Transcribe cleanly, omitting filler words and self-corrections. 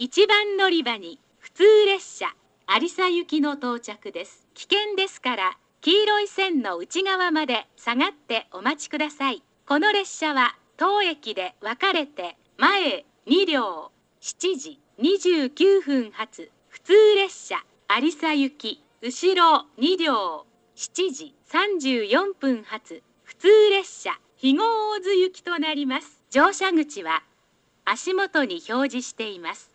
1番乗り場に普通列車有沙行きの到着です。危険ですから黄色い線の内側まで下がってお待ちください。この列車は当駅で分かれて前2両7時29分発普通列車有沙行き、後ろ2両7時34分発普通列車肥後大津行きとなります。乗車口は足元に表示しています。